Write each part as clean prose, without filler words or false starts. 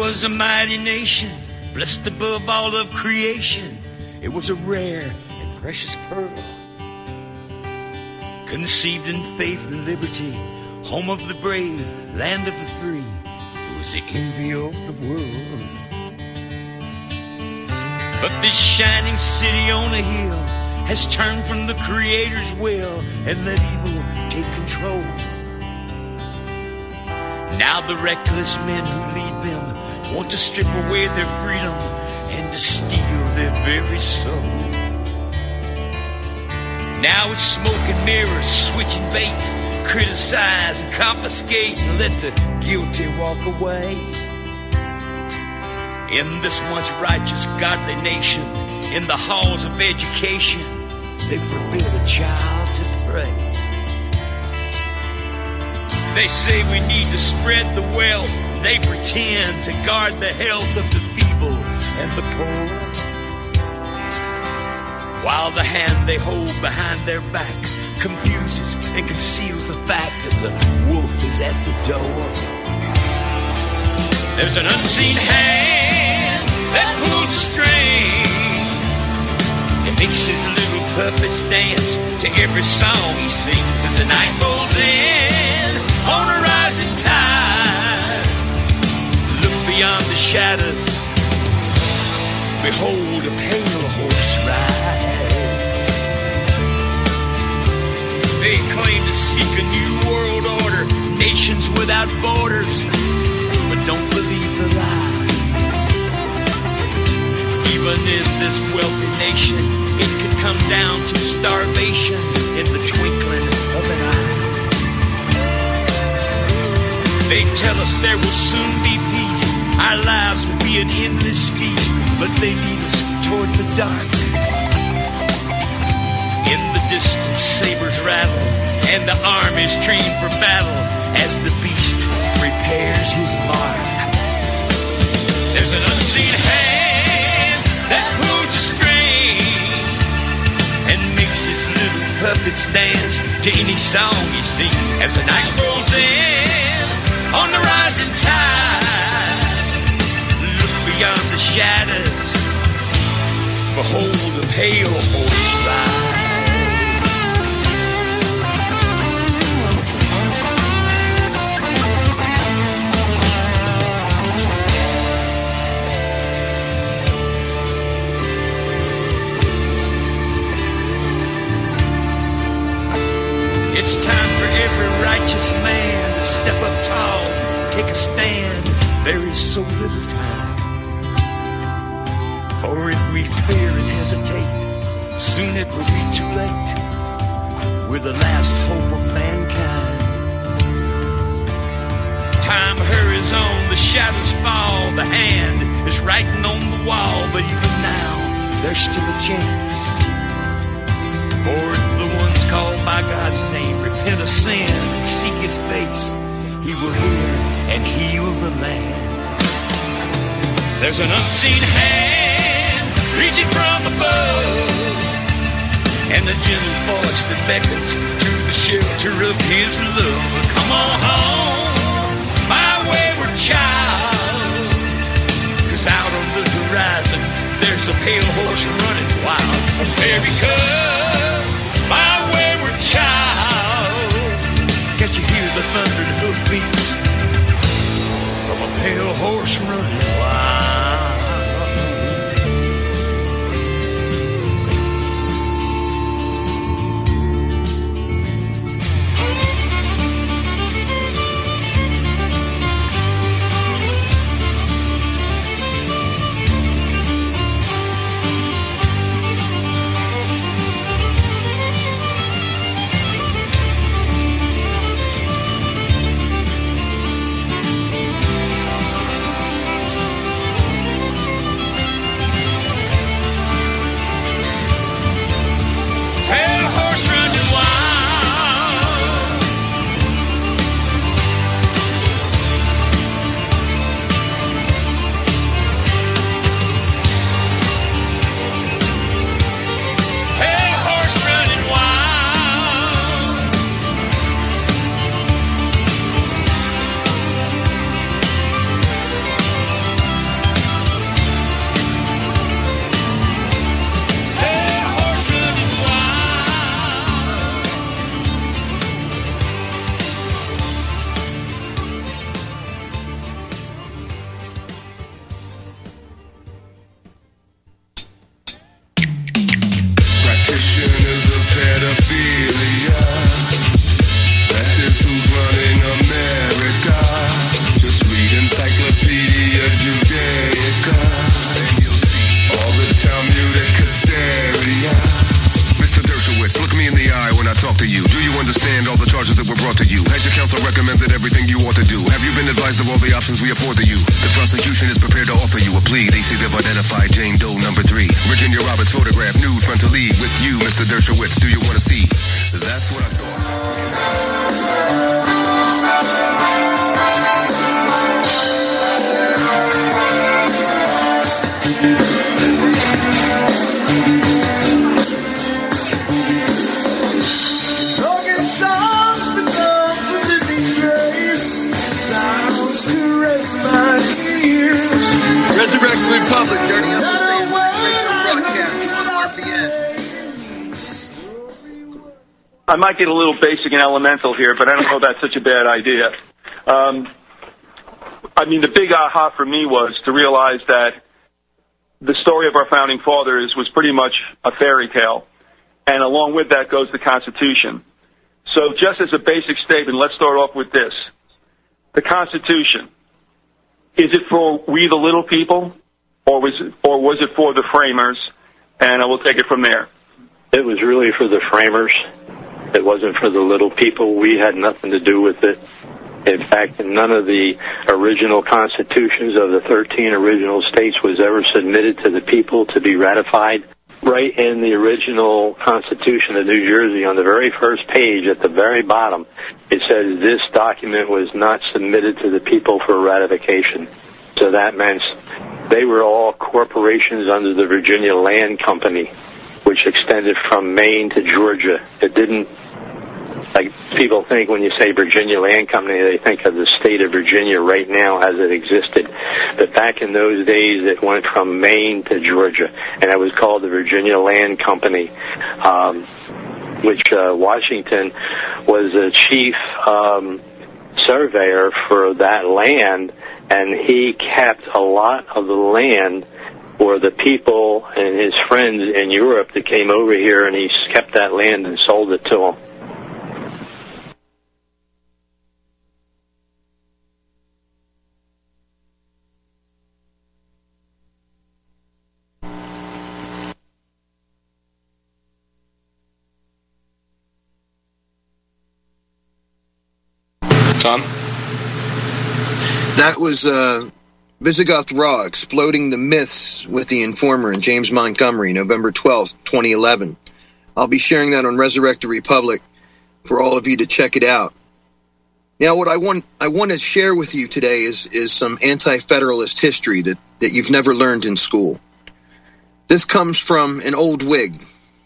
was a mighty nation, blessed above all of creation. It was a rare and precious pearl, conceived in faith and liberty, home of the brave, land of the free. It was the envy of the world. But this shining city on a hill has turned from the Creator's will and let evil take control. Now the reckless men who lead them want to strip away their freedom and to steal their very soul. Now it's smoke and mirrors, switching bait, criticize and confiscate and let the guilty walk away. In this once righteous, godly nation, in the halls of education, they forbid a child to pray. They say we need to spread the wealth. They pretend to guard the health of the feeble and the poor, while the hand they hold behind their backs confuses and conceals the fact that the wolf is at the door. There's an unseen hand that pulls a string and makes his little puppets dance to every song he sings as the night rolls in on a rising tide. Look beyond the shadows, behold a pale horse ride. They claim to seek a new world order, nations without borders, but don't believe the lie. Even in this wealthy nation, it could come down to starvation in the twinkling of an eye. They tell us there will soon be peace, our lives will be an endless feast, but they lead us toward the dark. In the distance, sabers rattle, and the armies train for battle as the beast prepares his mark. There's an unseen hand that pulls a string and makes his little puppets dance to any song he sings as the night rolls in on the rising tide. Look beyond the shadows, behold a pale horse ride. It's time for every righteous man to step up tall, take a stand. There is so little time. For if we fear and hesitate, soon it will be too late. We're the last hope of mankind. Time hurries on, the shadows fall, the hand is writing on the wall. But even now, there's still a chance. For if the ones called by God's name repent of sin and seek his face, he will hear and heal the land. There's an unseen hand reaching from above, and the gentle voice that beckons to the shelter of his love. Come on home, my wayward child, 'cause out on the horizon there's a pale horse running wild. America, my wayward child, can't you hear the thunder and hoofbeats of a pale horse running wild? hysteria. Mr. Dershowitz, look me in the eye when I talk to you. Do you understand all the charges that were brought to you? Has your counsel recommended everything you ought to do? Have you been advised of all the options we afford to you? The prosecution is prepared to offer you a plea. They say they've identified Jane Doe number 3. Virginia Roberts photograph, nude front to lead. With you, Mr. Dershowitz, do you want to see? That's what I thought. Resurrect the Republic, Dirty. I might get a little basic and elemental here, but I don't know that's such a bad idea. I mean, the big aha for me was to realize that the story of our founding fathers was pretty much a fairy tale, and along with that goes the Constitution. So just as a basic statement, let's start off with this. The Constitution. Is it for we the little people, or was it for the framers? And I will take it from there. It was really for the framers. It wasn't for the little people. We had nothing to do with it. In fact, none of the original constitutions of the 13 original states was ever submitted to the people to be ratified. Right in the original Constitution of New Jersey, on the very first page at the very bottom, it says this document was not submitted to the people for ratification. So that meant they were all corporations under the Virginia Land Company, which extended from Maine to Georgia. It didn't, like people think when you say Virginia Land Company, they think of the state of Virginia right now as it existed. But back in those days, it went from Maine to Georgia, and it was called the Virginia Land Company, which Washington was the chief surveyor for that land, and he kept a lot of the land for the people and his friends in Europe that came over here, and he kept that land and sold it to them. Tom? That was Visigoth Raw, Exploding the Myths with the Informer and James Montgomery, November 12th, 2011. I'll be sharing that on Resurrect the Republic for all of you to check it out. Now, what I want to share with you today is some anti-federalist history that you've never learned in school. This comes from an old Whig.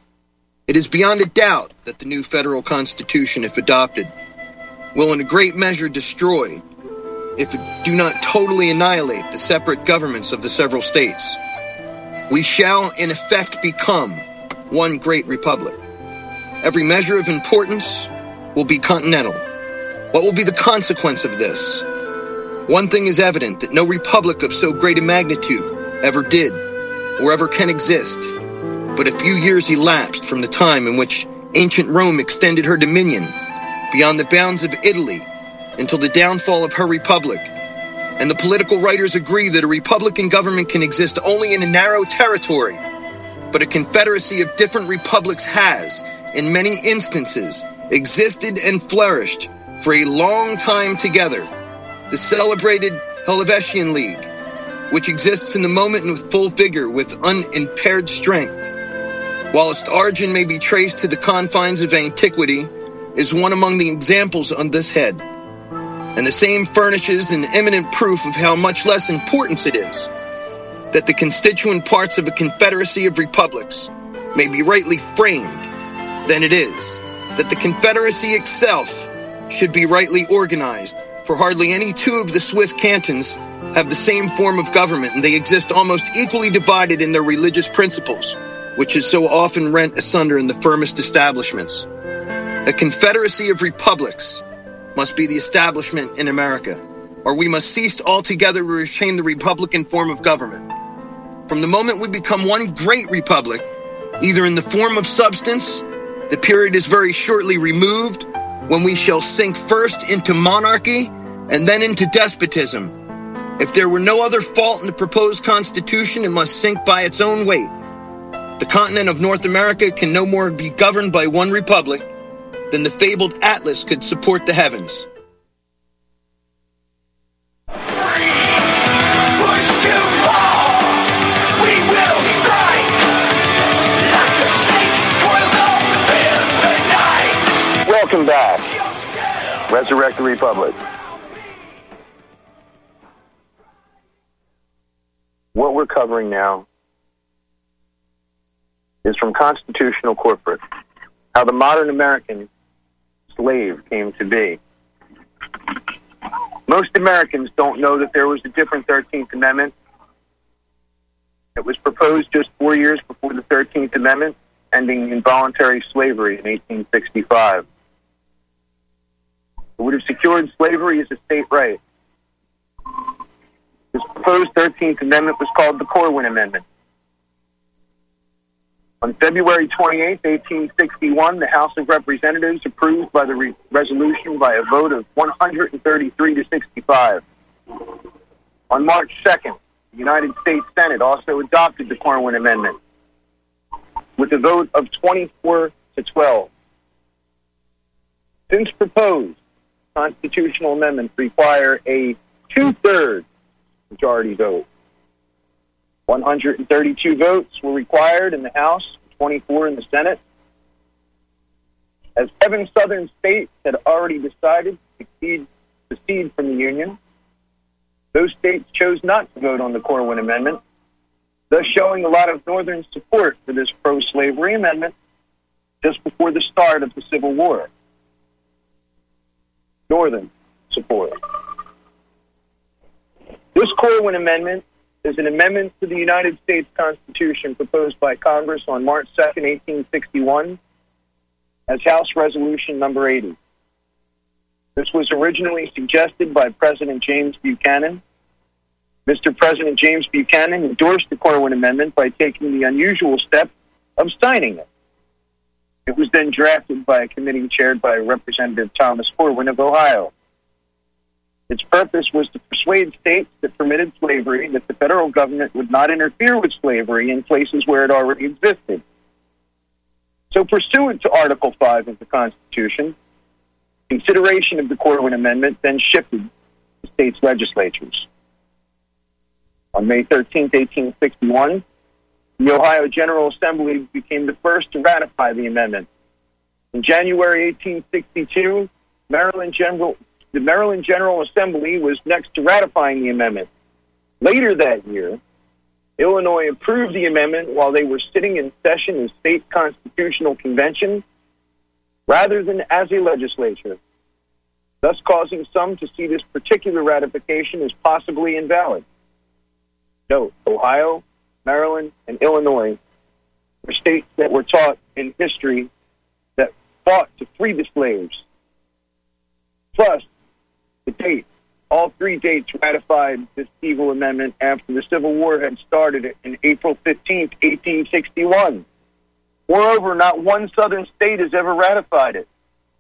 It is beyond a doubt that the new federal Constitution, if adopted, will in a great measure destroy, if it do not totally annihilate, the separate governments of the several states. We shall, in effect, become one great republic. Every measure of importance will be continental. What will be the consequence of this? One thing is evident, that no republic of so great a magnitude ever did, or ever can exist. But a few years elapsed from the time in which ancient Rome extended her dominion beyond the bounds of Italy until the downfall of her republic. And the political writers agree that a republican government can exist only in a narrow territory. But a confederacy of different republics has, in many instances, existed and flourished for a long time together. The celebrated Helvetian League, which exists in the moment and with full vigor, with unimpaired strength, while its origin may be traced to the confines of antiquity, is one among the examples on this head. And the same furnishes an eminent proof of how much less importance it is that the constituent parts of a confederacy of republics may be rightly framed than it is that the confederacy itself should be rightly organized. For hardly any two of the Swiss cantons have the same form of government, and they exist almost equally divided in their religious principles, which is so often rent asunder in the firmest establishments. A confederacy of republics must be the establishment in America, or we must cease altogether to retain the republican form of government. From the moment we become one great republic, either in the form of substance, the period is very shortly removed, when we shall sink first into monarchy and then into despotism. If there were no other fault in the proposed Constitution, it must sink by its own weight. The continent of North America can no more be governed by one republic than the fabled Atlas could support the heavens. Welcome back. Resurrect the Republic. What we're covering now is from Constitutional Corporate, how the modern American slave came to be. Most Americans don't know that there was a different 13th Amendment. It was proposed just 4 years before the 13th Amendment, ending involuntary slavery in 1865. It would have secured slavery as a state right. This proposed 13th Amendment was called the Corwin Amendment. On February 28, 1861, the House of Representatives approved by the resolution by a vote of 133 to 65. On March 2nd, the United States Senate also adopted the Corwin Amendment with a vote of 24 to 12. Since proposed, constitutional amendments require a two-thirds majority vote. 132 votes were required in the House, 24 in the Senate. As 7 southern states had already decided to secede from the Union, those states chose not to vote on the Corwin Amendment, thus showing a lot of northern support for this pro-slavery amendment just before the start of the Civil War. Northern support. This Corwin Amendment is an amendment to the United States Constitution proposed by Congress on March 2nd, 1861, as House Resolution number 80. This was originally suggested by President James Buchanan. Mr. President James Buchanan endorsed the Corwin Amendment by taking the unusual step of signing it. It was then drafted by a committee chaired by Representative Thomas Corwin of Ohio. Its purpose was to persuade states that permitted slavery that the federal government would not interfere with slavery in places where it already existed. So pursuant to Article 5 of the Constitution, consideration of the Corwin Amendment then shifted to states' legislatures. On May 13, 1861, the Ohio General Assembly became the first to ratify the amendment. In January 1862, the Maryland General Assembly was next to ratifying the amendment. Later that year, Illinois approved the amendment while they were sitting in session in state constitutional convention rather than as a legislature, thus causing some to see this particular ratification as possibly invalid. Note, Ohio, Maryland, and Illinois were states that were taught in history that fought to free the slaves. Plus, the date. All 3 dates ratified this evil amendment after the Civil War had started in April 15, 1861. Moreover, not one southern state has ever ratified it.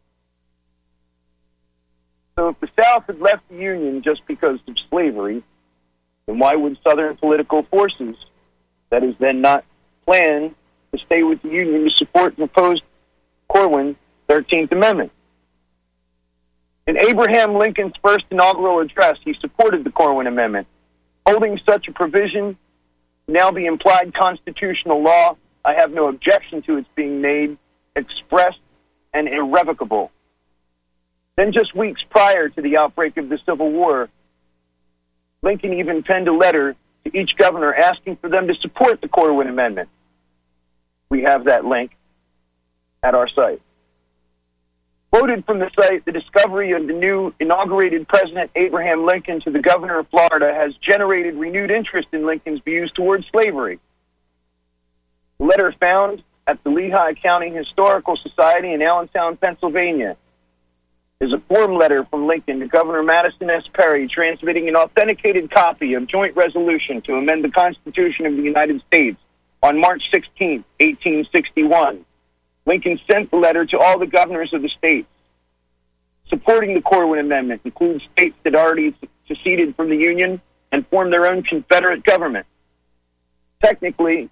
So if the South had left the Union just because of slavery, then why would southern political forces, that is then not planned to stay with the Union, to support the proposed Corwin 13th Amendment? In Abraham Lincoln's first inaugural address, he supported the Corwin Amendment. Holding such a provision now be implied constitutional law, I have no objection to its being made, expressed, and irrevocable. Then just weeks prior to the outbreak of the Civil War, Lincoln even penned a letter to each governor asking for them to support the Corwin Amendment. We have that link at our site. Quoted from the site, the discovery of the new inaugurated President Abraham Lincoln to the governor of Florida has generated renewed interest in Lincoln's views towards slavery. The letter found at the Lehigh County Historical Society in Allentown, Pennsylvania, is a form letter from Lincoln to Governor Madison S. Perry transmitting an authenticated copy of joint resolution to amend the Constitution of the United States on March 16, 1861. Lincoln sent the letter to all the governors of the states. Supporting the Corwin Amendment includes states that already seceded from the Union and formed their own Confederate government. Technically,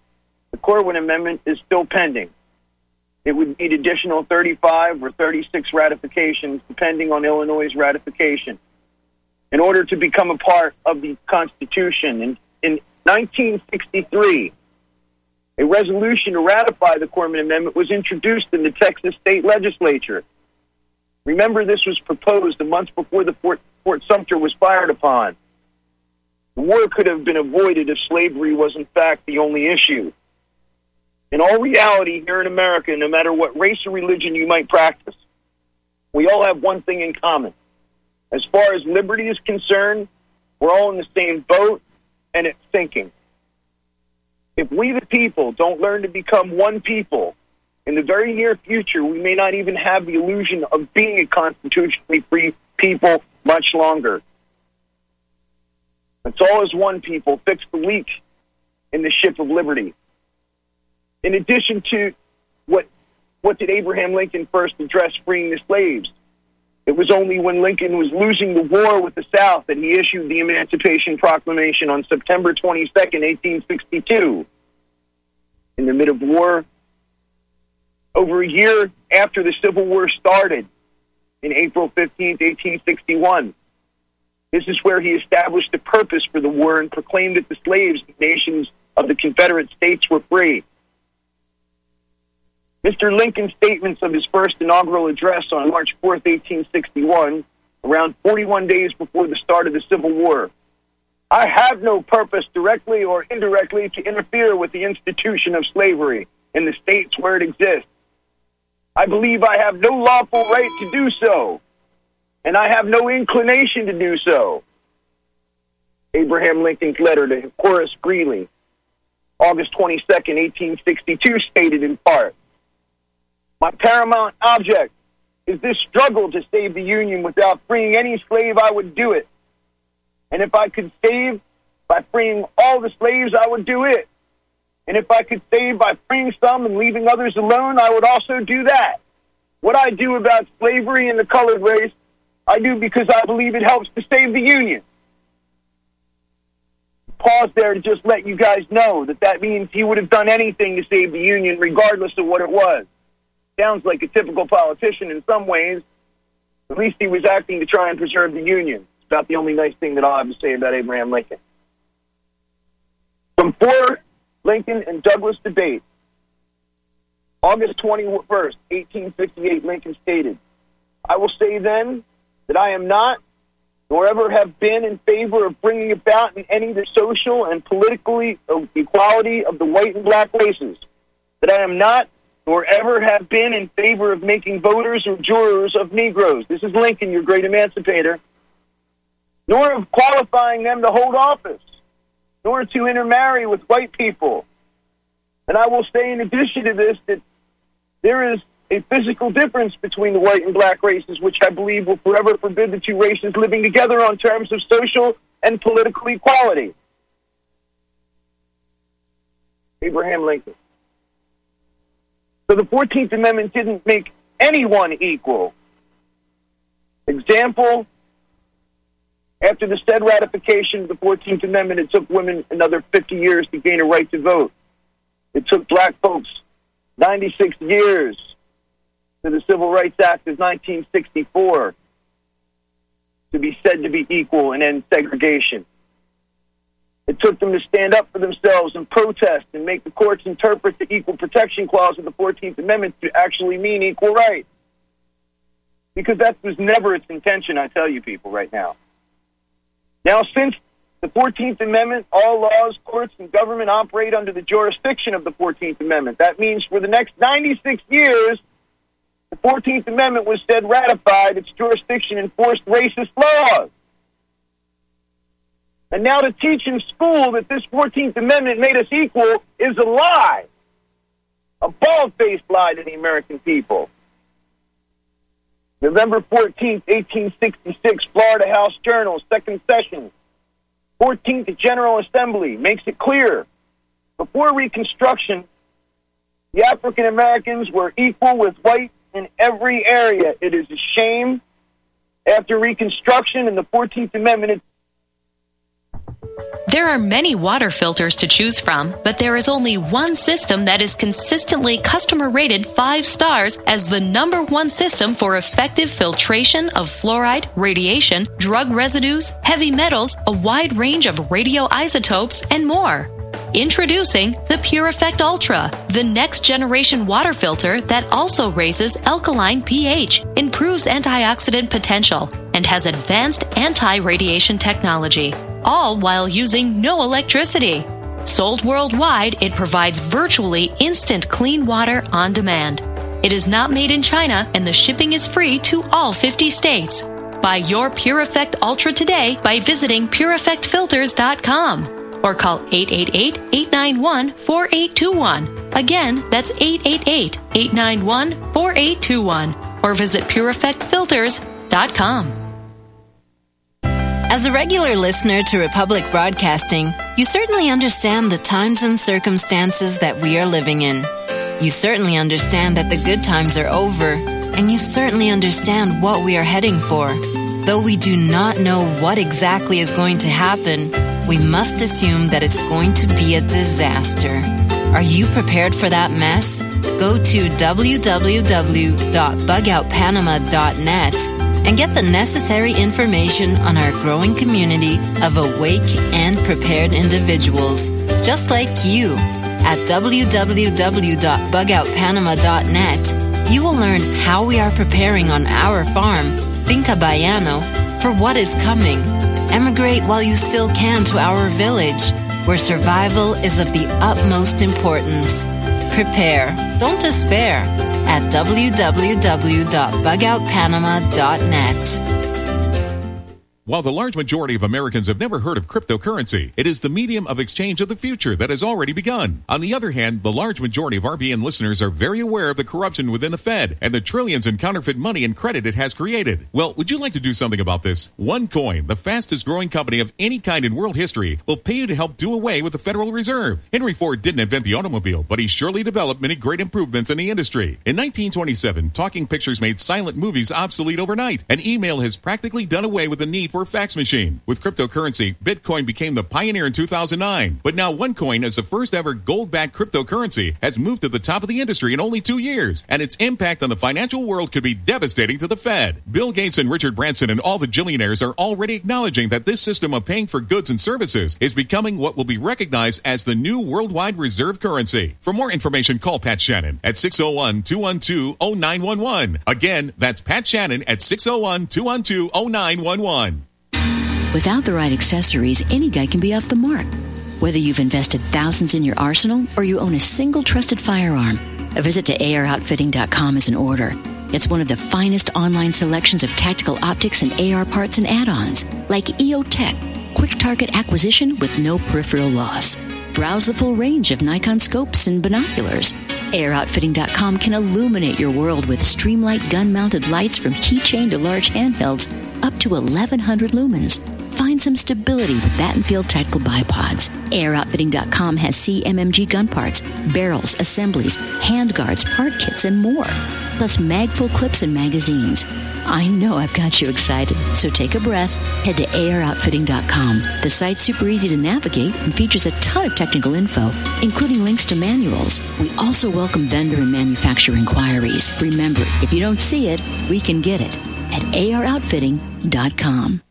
The Corwin Amendment is still pending. It would need additional 35 or 36 ratifications, depending on Illinois' ratification, in order to become a part of the Constitution. In 1963, a resolution to ratify the Corwin Amendment was introduced in the Texas state legislature. Remember, this was proposed a month before the Fort Sumter was fired upon. The war could have been avoided if slavery was, in fact, the only issue. In all reality, here in America, no matter what race or religion you might practice, we all have one thing in common. As far as liberty is concerned, we're all in the same boat, and it's sinking. If we, the people, don't learn to become one people, in the very near future, we may not even have the illusion of being a constitutionally free people much longer. Let's all as one people fix the leak in the ship of liberty. In addition to what did Abraham Lincoln first address freeing the slaves? It was only when Lincoln was losing the war with the South that he issued the Emancipation Proclamation on September 22nd, 1862. In the middle of war, over a year after the Civil War started, in April 15th, 1861, this is where he established the purpose for the war and proclaimed that the slaves, the nations of the Confederate States, were free. Mr. Lincoln's statements of his first inaugural address on March 4th, 1861, around 41 days before the start of the Civil War. I have no purpose, directly or indirectly, to interfere with the institution of slavery in the states where it exists. I believe I have no lawful right to do so, and I have no inclination to do so. Abraham Lincoln's letter to Horace Greeley, August 22nd, 1862, stated in part, my paramount object is this struggle to save the Union. Without freeing any slave, I would do it. And if I could save by freeing all the slaves, I would do it. And if I could save by freeing some and leaving others alone, I would also do that. What I do about slavery and the colored race, I do because I believe it helps to save the Union. Pause there to just let you guys know that means he would have done anything to save the Union, regardless of what it was. Sounds like a typical politician in some ways. At least he was acting to try and preserve the Union. It's about the only nice thing that I'll have to say about Abraham Lincoln. From Ford, Lincoln, and Douglas debate, August 21st, 1858, Lincoln stated, I will say then that I am not, nor ever have been, in favor of bringing about in any the social and political equality of the white and black races, that I am not, nor ever have been, in favor of making voters or jurors of Negroes. This is Lincoln, your great emancipator. Nor of qualifying them to hold office, nor to intermarry with white people. And I will say in addition to this that there is a physical difference between the white and black races, which I believe will forever forbid the two races living together on terms of social and political equality. Abraham Lincoln. So the 14th Amendment didn't make anyone equal. Example, after the said ratification of the 14th Amendment, it took women another 50 years to gain a right to vote. It took black folks 96 years to the Civil Rights Act of 1964 to be said to be equal and end segregation. It took them to stand up for themselves and protest and make the courts interpret the Equal Protection Clause of the 14th Amendment to actually mean equal rights. Because that was never its intention, I tell you people right now. Now, since the 14th Amendment, all laws, courts, and government operate under the jurisdiction of the 14th Amendment. That means for the next 96 years, the 14th Amendment was said ratified, its jurisdiction enforced racist laws. And now to teach in school that this 14th Amendment made us equal is a lie. A bald-faced lie to the American people. November 14th, 1866, Florida House Journal, second session. 14th General Assembly makes it clear. Before Reconstruction, the African Americans were equal with whites in every area. It is a shame. After Reconstruction and the 14th Amendment, There are many water filters to choose from, but there is only one system that is consistently customer rated 5 stars as the #1 system for effective filtration of fluoride, radiation, drug residues, heavy metals, a wide range of radioisotopes, and more. Introducing the PureEffect Ultra, the next generation water filter that also raises alkaline pH, improves antioxidant potential, and has advanced anti-radiation technology, all while using no electricity. Sold worldwide, it provides virtually instant clean water on demand. It is not made in China, and the shipping is free to all 50 states. Buy your PureEffect Ultra today by visiting PureEffectFilters.com. or call 888-891-4821. Again, that's 888-891-4821. Or visit PureEffectFilters.com. As a regular listener to Republic Broadcasting, you certainly understand the times and circumstances that we are living in. You certainly understand that the good times are over, and you certainly understand what we are heading for. Though we do not know what exactly is going to happen, we must assume that it's going to be a disaster. Are you prepared for that mess? Go to www.bugoutpanama.net and get the necessary information on our growing community of awake and prepared individuals, just like you. At www.bugoutpanama.net, you will learn how we are preparing on our farm, Finca Baiano, for what is coming. Emigrate while you still can to our village, where survival is of the utmost importance. Prepare, don't despair, at www.bugoutpanama.net. While the large majority of Americans have never heard of cryptocurrency, it is the medium of exchange of the future that has already begun. On the other hand, the large majority of RBN listeners are very aware of the corruption within the Fed and the trillions in counterfeit money and credit it has created. Well, would you like to do something about this? OneCoin, the fastest growing company of any kind in world history, will pay you to help do away with the Federal Reserve. Henry Ford didn't invent the automobile, but he surely developed many great improvements in the industry. In 1927, talking pictures made silent movies obsolete overnight, and email has practically done away with the need for a fax machine. With cryptocurrency, Bitcoin became the pioneer in 2009. But now OneCoin, as the first ever gold-backed cryptocurrency, has moved to the top of the industry in only 2 years, and its impact on the financial world could be devastating to the Fed. Bill Gates and Richard Branson and all the billionaires are already acknowledging that this system of paying for goods and services is becoming what will be recognized as the new worldwide reserve currency. For more information, call Pat Shannon at 601-212-0911. Again, that's Pat Shannon at 601-212-0911. Without the right accessories, any guy can be off the mark. Whether you've invested thousands in your arsenal or you own a single trusted firearm, a visit to AROutfitting.com is in order. It's one of the finest online selections of tactical optics and AR parts and add-ons, like EOTech, quick target acquisition with no peripheral loss. Browse the full range of Nikon scopes and binoculars. AROutfitting.com can illuminate your world with Streamlight gun-mounted lights from keychain to large handhelds up to 1,100 lumens. Find some stability with Battenfield tactical bipods. AirOutfitting.com has CMMG gun parts, barrels, assemblies, handguards, part kits, and more. Plus magful clips and magazines. I know I've got you excited, so take a breath. Head to AirOutfitting.com. The site's super easy to navigate and features a ton of technical info, including links to manuals. We also welcome vendor and manufacturer inquiries. Remember, if you don't see it, we can get it at AirOutfitting.com.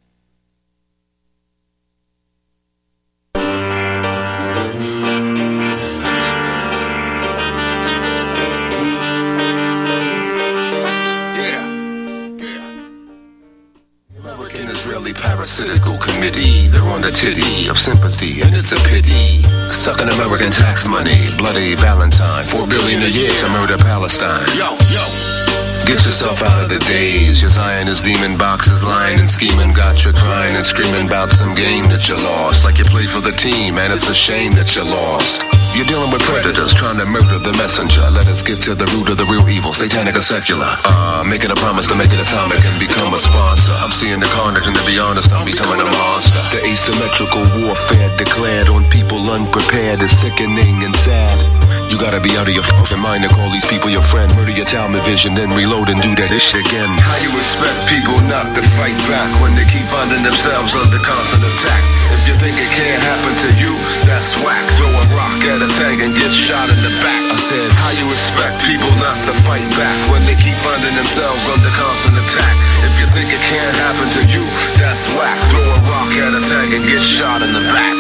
Parasitical committee, they're on the titty of sympathy, and it's a pity. Sucking American tax money, bloody Valentine, $4 billion a year to murder Palestine. Yo. Get yourself out of the days. Your Zionist demon boxes lying and scheming, got you crying and screaming about some game that you lost. Like you played for the team, and it's a shame that you lost. You're dealing with predators trying to murder the messenger. Let us get to the root of the real evil, satanic or secular. Making a promise to make it atomic and become a sponsor. I'm seeing the carnage, and to be honest, I'm becoming a monster. The asymmetrical warfare declared on people unprepared is sickening and sad. You got gotta be out of your fucking mind to call these people your friend. Murder your Talmud vision, then reload and do that ish again. How you expect people not to fight back when they keep finding themselves under constant attack? If you think it can't happen to you, that's whack. Throw a rock at a tank and get shot in the back. I said, how you expect people not to fight back when they keep finding themselves under constant attack? If you think it can't happen to you, that's whack. Throw a rock at a tank and get shot in the back.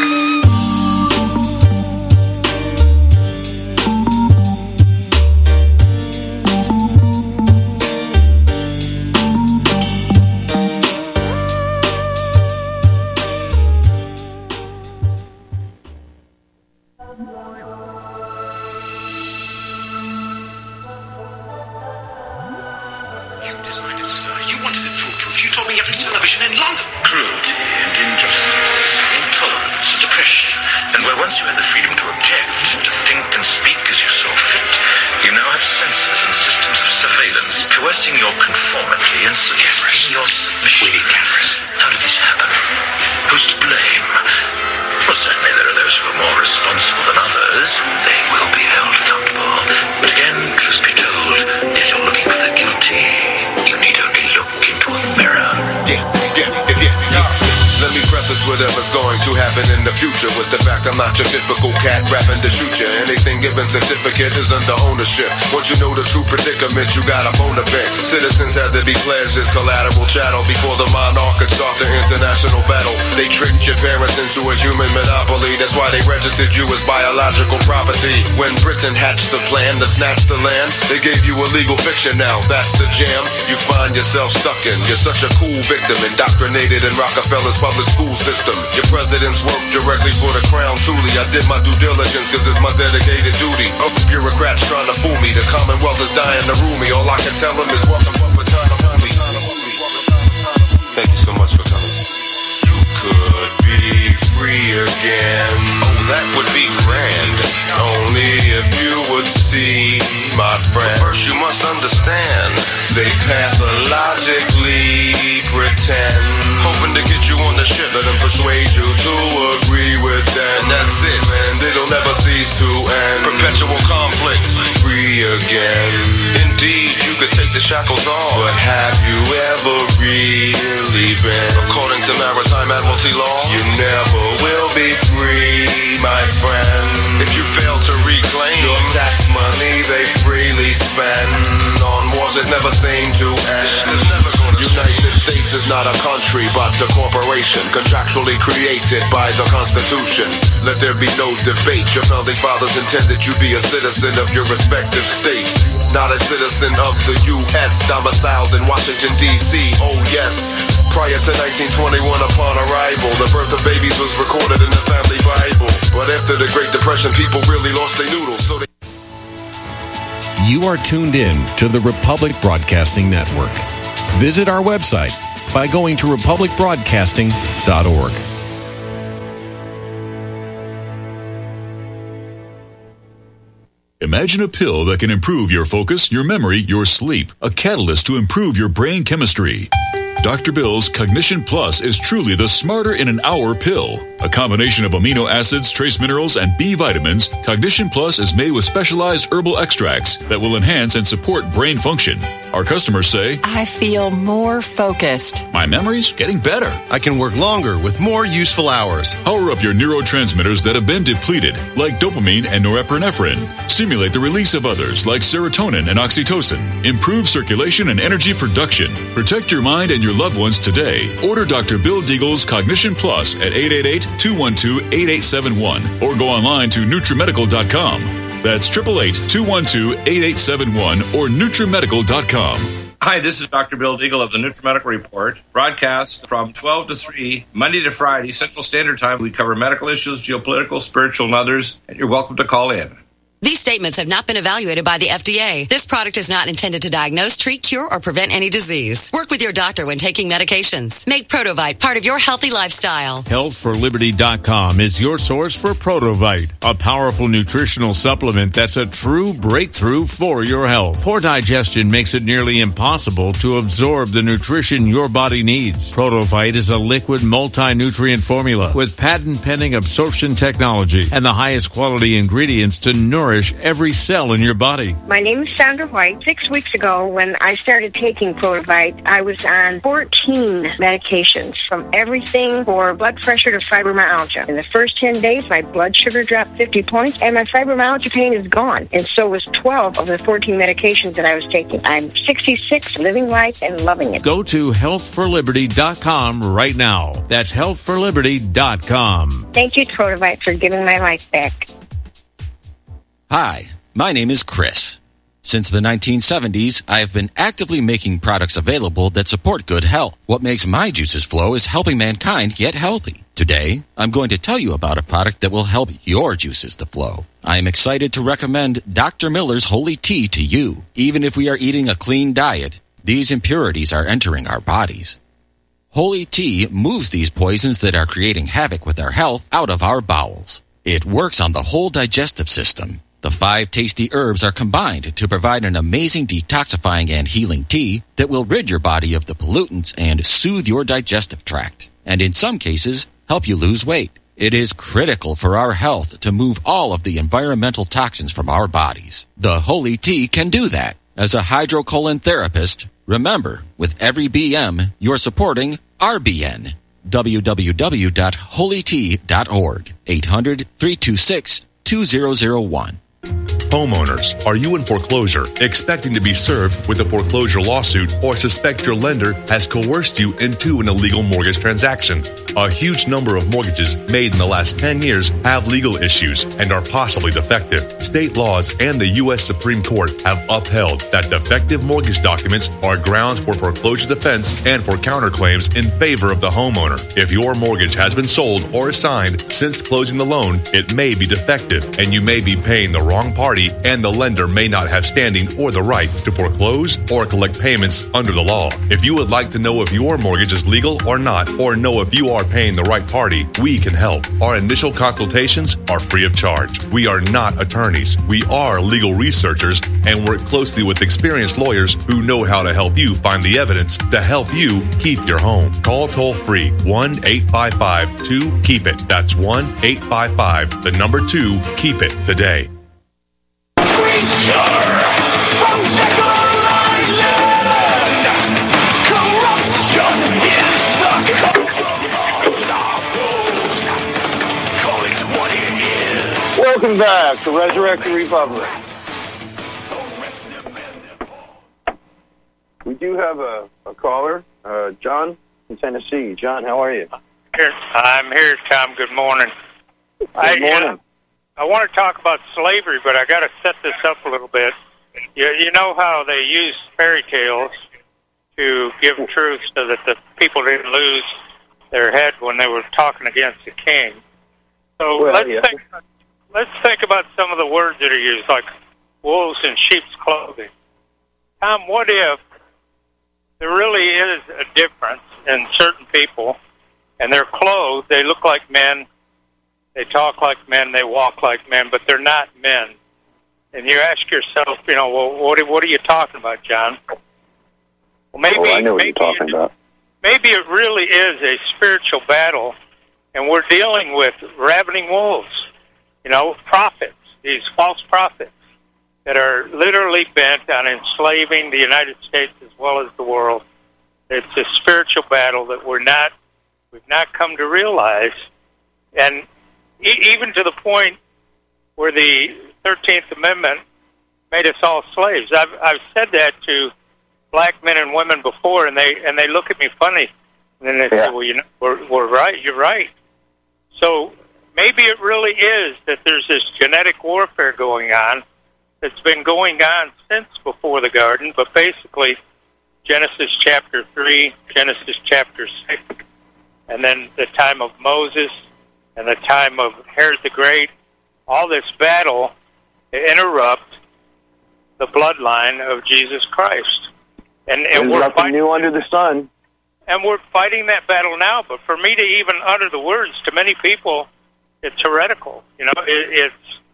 Whatever's going to happen in the future with the fact I'm not your typical cat rapping to shoot you. Anything given certificate is under ownership. Once you know the true predicament, you got a bone to pick. Citizens had to be pledged as collateral chattel before the monarch could start the international battle. They tricked your parents into a human monopoly. That's why they registered you as biological property. When Britain hatched the plan to snatch the land, they gave you a legal fiction. Now that's the jam you find yourself stuck in. You're such a cool victim, indoctrinated in Rockefeller's public school system. Your presidents work directly for the crown. Truly, I did my due diligence because it's my dedicated duty. Of bureaucrats trying to fool me. The Commonwealth is dying to rule me. All I can tell them is welcome to me. Thank you so much for coming. You could be free again. Oh, that would be grand. Only if you would see, my friend. But first you must understand, they pathologically pretend, hoping to get you on the ship and then persuade you to agree with them. That's it, man, it'll never cease to end. Perpetual conflict, free again. Indeed, you could take the shackles off, but have you ever really been? According to maritime admiralty law, you never will be free, my friend. If you fail to reclaim your tax money they freely spend on wars that never seem to end. United States is not a country but a corporation, contractually created by the Constitution. Let there be no debate. Your founding fathers intended you be a citizen of your respective state, not a citizen of the U.S. domiciled in Washington, D.C. Oh yes. Prior to 1921, upon arrival, the birth of babies was recorded in the family Bible. But after the Great Depression, people really lost their noodles, so they... You are tuned in to the Republic Broadcasting Network. Visit our website by going to republicbroadcasting.org. Imagine a pill that can improve your focus, your memory, your sleep. A catalyst to improve your brain chemistry. Dr. Bill's Cognition Plus is truly the smarter in an hour pill. A combination of amino acids, trace minerals, and B vitamins, Cognition Plus is made with specialized herbal extracts that will enhance and support brain function. Our customers say, I feel more focused. My memory's getting better. I can work longer with more useful hours. Power up your neurotransmitters that have been depleted, like dopamine and norepinephrine. Stimulate the release of others, like serotonin and oxytocin. Improve circulation and energy production. Protect your mind and your loved ones today. Order Dr. Bill Deagle's Cognition Plus at 888-212-8871 or go online to NutriMedical.com. That's 888-212-8871 or NutriMedical.com. Hi, this is Dr. Bill Deagle of the NutriMedical Report, broadcast from 12 to 3, Monday to Friday, Central Standard Time. We cover medical issues, geopolitical, spiritual, and others, and you're welcome to call in. These statements have not been evaluated by the FDA. This product is not intended to diagnose, treat, cure, or prevent any disease. Work with your doctor when taking medications. Make Protovite part of your healthy lifestyle. HealthForLiberty.com is your source for Protovite, a powerful nutritional supplement that's a true breakthrough for your health. Poor digestion makes it nearly impossible to absorb the nutrition your body needs. Protovite is a liquid multi-nutrient formula with patent-pending absorption technology and the highest quality ingredients to nourish nourish every cell in your body. My name is Sandra White. 6 weeks ago, when I started taking Protovite, I was on 14 medications, from everything for blood pressure to fibromyalgia. In the first 10 days, my blood sugar dropped 50 points, and my fibromyalgia pain is gone. And so was 12 of the 14 medications that I was taking. I'm 66, living life and loving it. Go to healthforliberty.com right now. That's healthforliberty.com. Thank you, Protovite, for giving my life back. Hi, my name is Chris. Since the 1970s, I have been actively making products available that support good health. What makes my juices flow is helping mankind get healthy. Today, I'm going to tell you about a product that will help your juices to flow. I am excited to recommend Dr. Miller's Holy Tea to you. Even if we are eating a clean diet, these impurities are entering our bodies. Holy Tea moves these poisons that are creating havoc with our health out of our bowels. It works on the whole digestive system. The 5 tasty herbs are combined to provide an amazing detoxifying and healing tea that will rid your body of the pollutants and soothe your digestive tract, and in some cases, help you lose weight. It is critical for our health to move all of the environmental toxins from our bodies. The Holy Tea can do that. As a hydrocolon therapist, remember, with every BM, you're supporting RBN. www.holytea.org. 800-326-2001. Homeowners, are you in foreclosure, expecting to be served with a foreclosure lawsuit, or suspect your lender has coerced you into an illegal mortgage transaction? A huge number of mortgages made in the last 10 years have legal issues and are possibly defective. State laws and the U.S. Supreme Court have upheld that defective mortgage documents are grounds for foreclosure defense and for counterclaims in favor of the homeowner. If your mortgage has been sold or assigned since closing the loan, it may be defective, and you may be paying the wrong party, and the lender may not have standing or the right to foreclose or collect payments under the law. If you would like to know if your mortgage is legal or not, or know if you are paying the right party, we can help. Our initial consultations are free of charge. We are not attorneys. We are legal researchers and work closely with experienced lawyers who know how to help you find the evidence to help you keep your home. Call toll-free 1-855-2-KEEP-IT. That's 1-855-2-KEEP-IT today. Welcome back to Resurrect the Republic. We do have a caller, John from Tennessee. John, how are you? I'm here, Tom. Good morning. Good morning. I want to talk about slavery, but I got to set this up a little bit. You know how they use fairy tales to give truth so that the people didn't lose their head when they were talking against the king. So let's think about some of the words that are used, like wolves in sheep's clothing. Tom, what if there really is a difference in certain people, and they're clothed, they look like men, they talk like men, they walk like men, but they're not men. And you ask yourself, well, what are you talking about, John? Well, maybe I know what you're talking about. Maybe it really is a spiritual battle, and we're dealing with ravening wolves, prophets, these false prophets that are literally bent on enslaving the United States as well as the world. It's a spiritual battle that we've not come to realize, and even to the point where the 13th Amendment made us all slaves. I've said that to black men and women before, and they look at me funny, and then they say, "Well, we're right. You're right." So maybe it really is that there's this genetic warfare going on that's been going on since before the garden, but basically Genesis chapter 3, Genesis chapter 6, and then the time of Moses and the time of Herod the Great, all this battle to interrupt the bloodline of Jesus Christ. And we're nothing new under the sun. And we're fighting that battle now, but for me to even utter the words, to many people, it's heretical. It's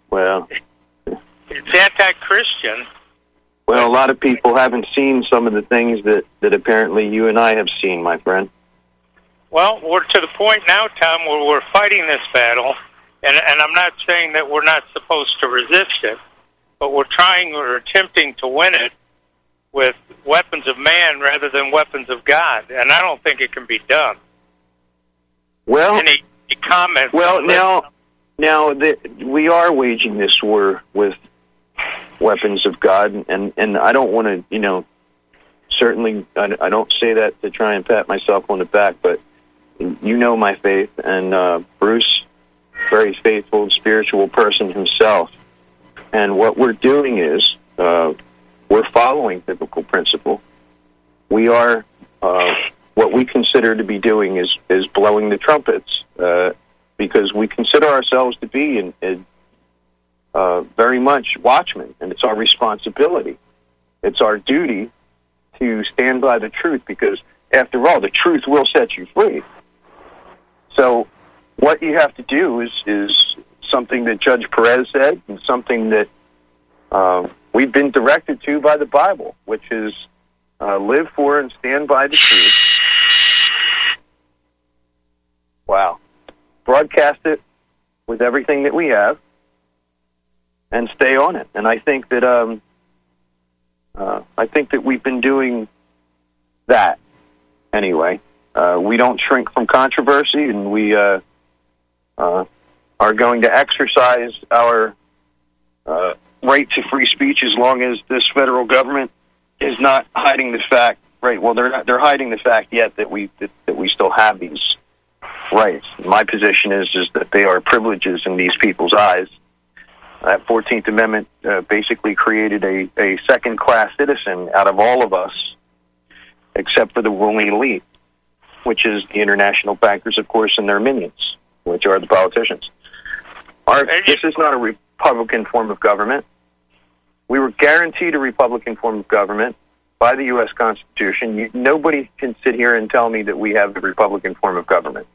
anti-Christian. Well, a lot of people haven't seen some of the things that apparently you and I have seen, my friend. Well, we're to the point now, Tom, where we're fighting this battle, and I'm not saying that we're not supposed to resist it, but we're attempting to win it with weapons of man rather than weapons of God, and I don't think it can be done. Well, any comments? Well, now that we are waging this war with weapons of God, and I don't want to, certainly I don't say that to try and pat myself on the back, but you know my faith, and Bruce, very faithful, spiritual person himself, and what we're doing is we're following biblical principle. We are what we consider to be doing is blowing the trumpets, because we consider ourselves to be very much watchmen, and it's our responsibility. It's our duty to stand by the truth, because after all, the truth will set you free. So what you have to do is something that Judge Perez said, and something that we've been directed to by the Bible, which is live for and stand by the truth. Wow. Broadcast it with everything that we have and stay on it. And I think that we've been doing that anyway. We don't shrink from controversy, and we are going to exercise our right to free speech as long as this federal government is not hiding the fact. Right? Well, they're hiding the fact yet that we still have these rights. My position is that they are privileges in these people's eyes. That 14th Amendment basically created a second-class citizen out of all of us, except for the ruling elite, which is the international bankers, of course, and their minions, which are the politicians. This is not a Republican form of government. We were guaranteed a Republican form of government by the U.S. Constitution. Nobody can sit here and tell me that we have the Republican form of government.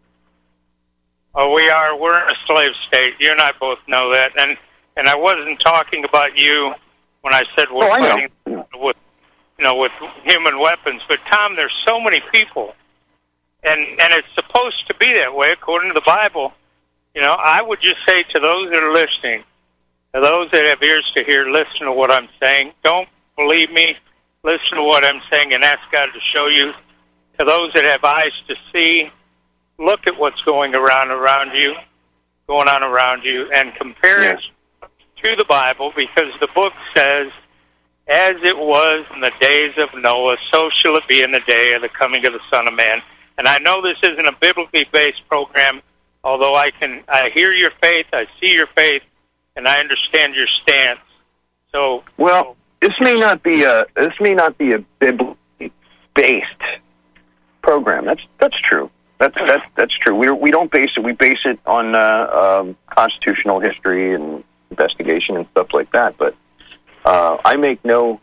Oh, we're in a slave state. You and I both know that. And I wasn't talking about you when I said we're fighting with human weapons. But Tom, there's so many people, and it's supposed to be that way according to the Bible. I would just say to those that are listening, to those that have ears to hear, listen to what I'm saying. Don't believe me. Listen to what I'm saying and ask God to show you. To those that have eyes to see, look at what's going on around you, and compare it to the Bible, because the book says, as it was in the days of Noah, so shall it be in the day of the coming of the Son of Man. And I know this isn't a biblically based program, although I hear your faith, I see your faith, and I understand your stance. So, well, this may not be a biblically based program. That's true. That's true. We don't base it. We base it on constitutional history and investigation and stuff like that. But I make no.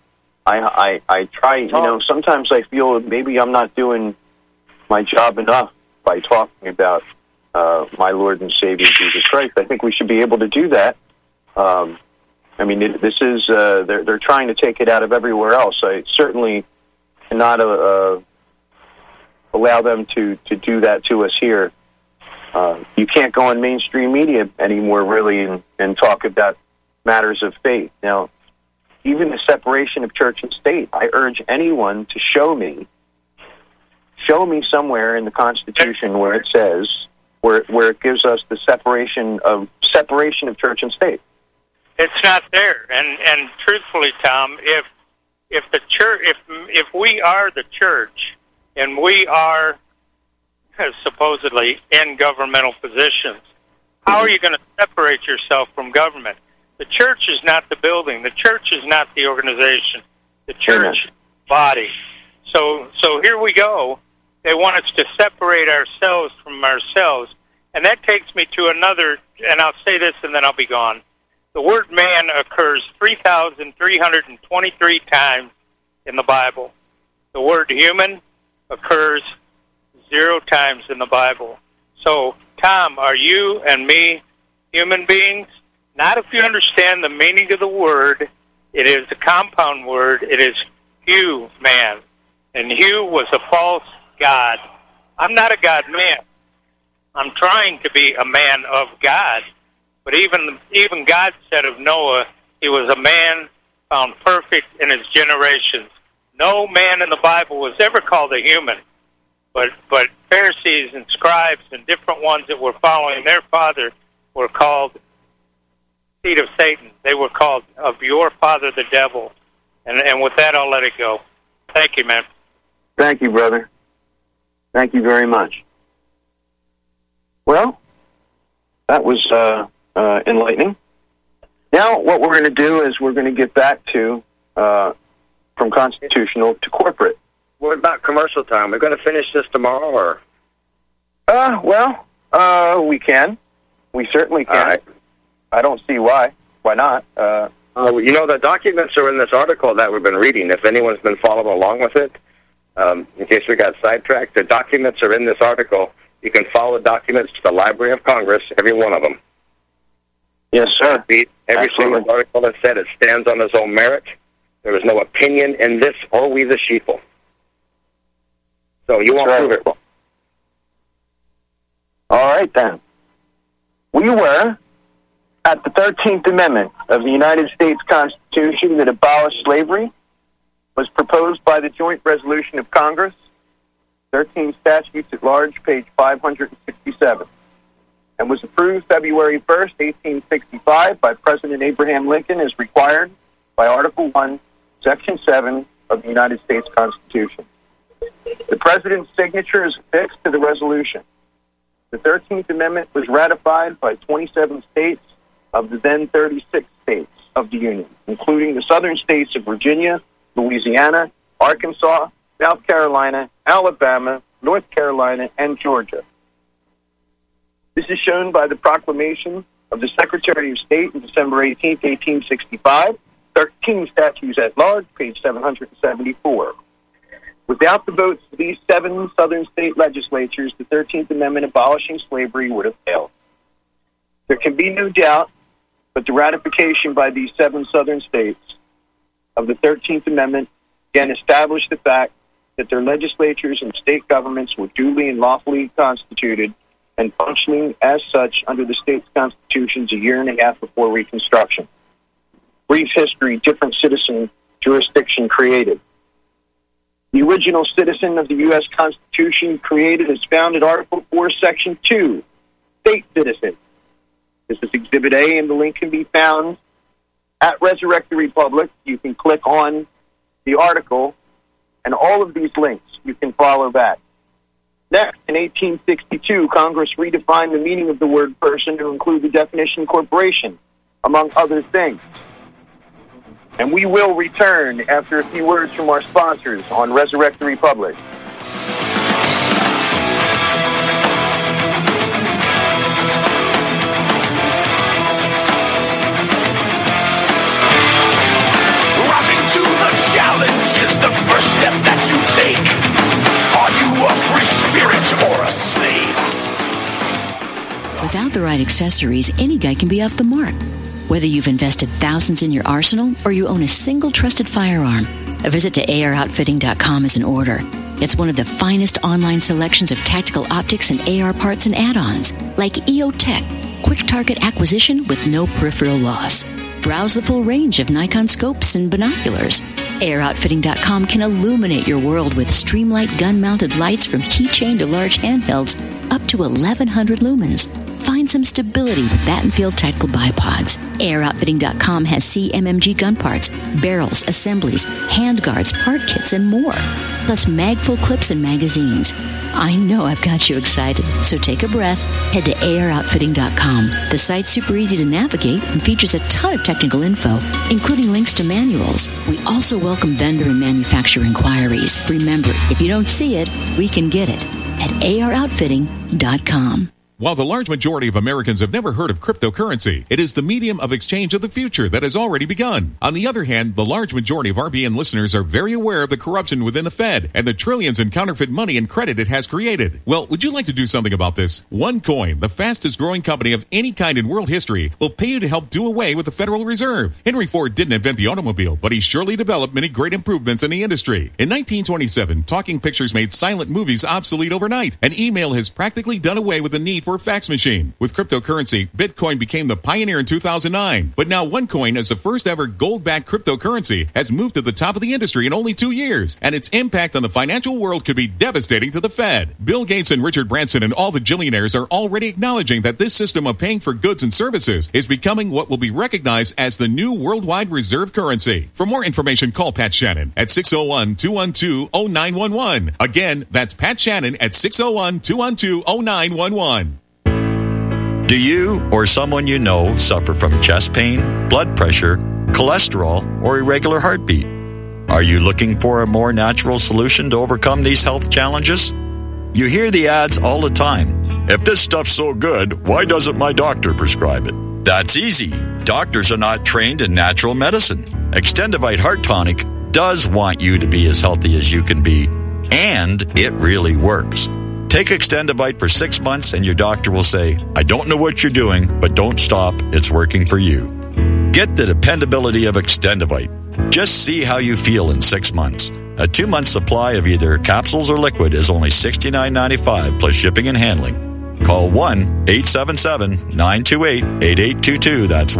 I try. Sometimes I feel maybe I'm not doing my job enough by talking about my Lord and Savior Jesus Christ. I think we should be able to do that. This is they're trying to take it out of everywhere else. I certainly cannot allow them to do that to us here. You can't go on mainstream media anymore, really, and talk about matters of faith. Now, even the separation of church and state, I urge anyone to show me somewhere in the Constitution where it says, where it gives us the separation of church and state. It's not there. And truthfully, Tom, if the church, if we are the church, and we are supposedly in governmental positions, how are you going to separate yourself from government? The church is not the building. The church is not the organization. The church is the body. So here we go. They want us to separate ourselves from ourselves. And that takes me to another, and I'll say this and then I'll be gone. The word man occurs 3,323 times in the Bible. The word human occurs 0 times in the Bible. So, Tom, are you and me human beings? Not if you understand the meaning of the word. It is a compound word. It is Hugh, man. And Hugh was a false god. I'm not a God man. I'm trying to be a man of God. But even God said of Noah, He was a man found perfect in his generations. No man in the Bible was ever called a human, but Pharisees and scribes and different ones that were following their father were called seed of Satan. They were called of your father, the devil. And with that, I'll let it go. Thank you, man. Thank you, brother. Thank you very much. Well, that was enlightening. Now what we're going to do is we're going to get back to from constitutional to What about commercial time? We're going to finish this tomorrow, or? We can. We certainly can. All right. I don't see why. Why not? The documents are in this article that we've been reading. If anyone's been following along with it, in case we got sidetracked, the documents are in this article. You can follow the documents to the Library of Congress, every one of them. Yes, sir. Every single article that said it stands on its own merit. There is no opinion in this, or we the sheeple. So you won't prove it wrong. All right, then. We were at the 13th Amendment of the United States Constitution that abolished slavery, was proposed by the Joint Resolution of Congress, 13 Statutes at Large, page 567, and was approved February 1st, 1865 by President Abraham Lincoln as required by Article 1, Section 7 of the United States Constitution. The President's signature is affixed to the resolution. The 13th Amendment was ratified by 27 states of the then 36 states of the Union, including the southern states of Virginia, Louisiana, Arkansas, South Carolina, Alabama, North Carolina, and Georgia. This is shown by the proclamation of the Secretary of State on December 18, 1865, 13 Statutes at Large, page 774. Without the votes of these 7 southern state legislatures, the 13th Amendment abolishing slavery would have failed. There can be no doubt but the ratification by these 7 southern states of the 13th Amendment again established the fact that their legislatures and state governments were duly and lawfully constituted and functioning as such under the state's constitutions a year and a half before Reconstruction. Brief history, different citizen jurisdiction created. The original citizen of the U.S. Constitution created is found in Article 4, Section 2, State Citizen. This is Exhibit A, and the link can be found at Resurrect the Republic. You can click on the article, and all of these links you can follow back. Next, in 1862, Congress redefined the meaning of the word person to include the definition corporation, among other things. And we will return after a few words from our sponsors on Resurrect the Republic. Rising to the challenge is the first step that you take. Are you a free spirit or a slave? Without the right accessories, any guy can be off the mark. Whether you've invested thousands in your arsenal or you own a single trusted firearm, a visit to AROutfitting.com is in order. It's one of the finest online selections of tactical optics and AR parts and add-ons, like EOTech, quick target acquisition with no peripheral loss. Browse the full range of Nikon scopes and binoculars. AROutfitting.com can illuminate your world with Streamlight gun-mounted lights from keychain to large handhelds up to 1,100 lumens. Find some stability with Battenfield tactical bipods. AirOutfitting.com has CMMG gun parts, barrels, assemblies, handguards, part kits, and more. Plus magful clips and magazines. I know I've got you excited, so take a breath. Head to AirOutfitting.com. The site's super easy to navigate and features a ton of technical info, including links to manuals. We also welcome vendor and manufacturer inquiries. Remember, if you don't see it, we can get it at AirOutfitting.com. While the large majority of Americans have never heard of cryptocurrency, it is the medium of exchange of the future that has already begun. On the other hand, the large majority of RBN listeners are very aware of the corruption within the Fed and the trillions in counterfeit money and credit it has created. Well, would you like to do something about this? OneCoin, the fastest growing company of any kind in world history, will pay you to help do away with the Federal Reserve. Henry Ford didn't invent the automobile, but he surely developed many great improvements in the industry. In 1927, talking pictures made silent movies obsolete overnight, and email has practically done away with the need for for a fax machine. With cryptocurrency, Bitcoin became the pioneer in 2009. But now OneCoin, as the first ever gold-backed cryptocurrency, has moved to the top of the industry in only 2 years. And its impact on the financial world could be devastating to the Fed. Bill Gates and Richard Branson and all the billionaires are already acknowledging that this system of paying for goods and services is becoming what will be recognized as the new worldwide reserve currency. For more information, call Pat Shannon at 601-212-0911. Again, that's Pat Shannon at 601-212-0911. Do you or someone you know suffer from chest pain, blood pressure, cholesterol, or irregular heartbeat? Are you looking for a more natural solution to overcome these health challenges? You hear the ads all the time. If this stuff's so good, why doesn't my doctor prescribe it? That's easy. Doctors are not trained in natural medicine. Extendivite Heart Tonic does want you to be as healthy as you can be, and it really works. Take Extendivite for 6 months and your doctor will say, I don't know what you're doing, but don't stop. It's working for you. Get the dependability of Extendivite. Just see how you feel in 6 months. A 2-month supply of either capsules or liquid is only $69.95 plus shipping and handling. Call 1-877-928-8822. That's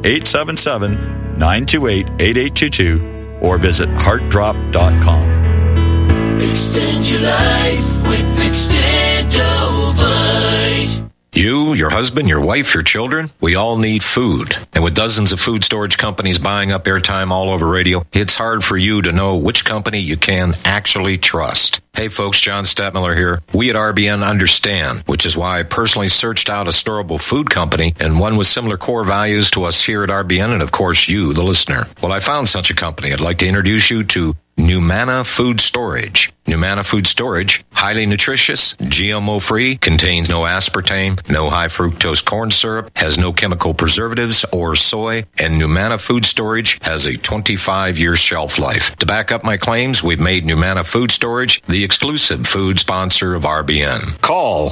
1-877-928-8822. Or visit heartdrop.com. Extend your life with Extendovite. You, your husband, your wife, your children, we all need food. And with dozens of food storage companies buying up airtime all over radio, it's hard for you to know which company you can actually trust. Hey folks, John Stadtmiller here. We at RBN understand, which is why I personally searched out a storable food company and one with similar core values to us here at RBN and of course you, the listener. Well, I found such a company. I'd like to introduce you to Numana Food Storage. Numana Food Storage, highly nutritious, GMO-free, contains no aspartame, no high fructose corn syrup, has no chemical preservatives or soy, and Numana Food Storage has a 25-year shelf life. To back up my claims, we've made Numana Food Storage the exclusive food sponsor of RBN. Call